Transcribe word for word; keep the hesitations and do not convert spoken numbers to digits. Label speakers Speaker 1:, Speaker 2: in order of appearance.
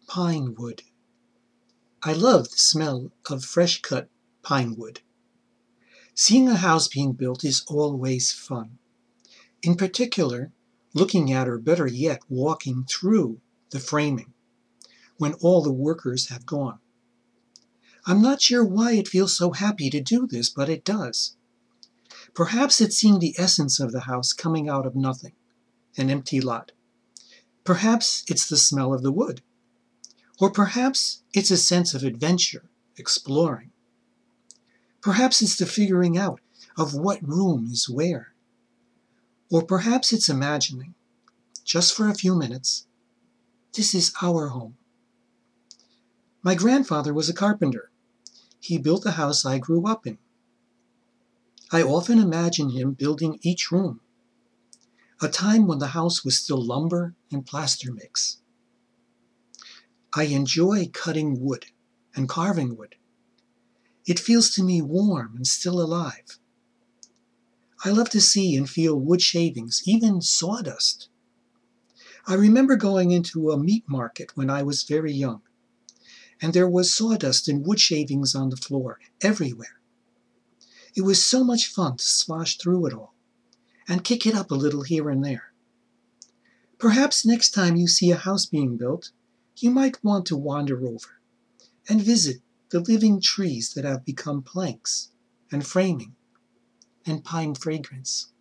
Speaker 1: Pine wood. I love the smell of fresh-cut pine wood. Seeing a house being built is always fun. In particular, looking at, or better yet, walking through the framing when all the workers have gone. I'm not sure why it feels so happy to do this, but it does. Perhaps it's seeing the essence of the house coming out of nothing, an empty lot. Perhaps it's the smell of the wood. Or perhaps it's a sense of adventure, exploring. Perhaps it's the figuring out of what room is where. Or perhaps it's imagining, just for a few minutes, this is our home. My grandfather was a carpenter. He built the house I grew up in. I often imagine him building each room, a time when the house was still lumber and plaster mix. I enjoy cutting wood and carving wood. It feels to me warm and still alive. I love to see and feel wood shavings, even sawdust. I remember going into a meat market when I was very young, and there was sawdust and wood shavings on the floor everywhere. It was so much fun to slosh through it all and kick it up a little here and there. Perhaps next time you see a house being built, you might want to wander over and visit the living trees that have become planks and framing and pine fragrance.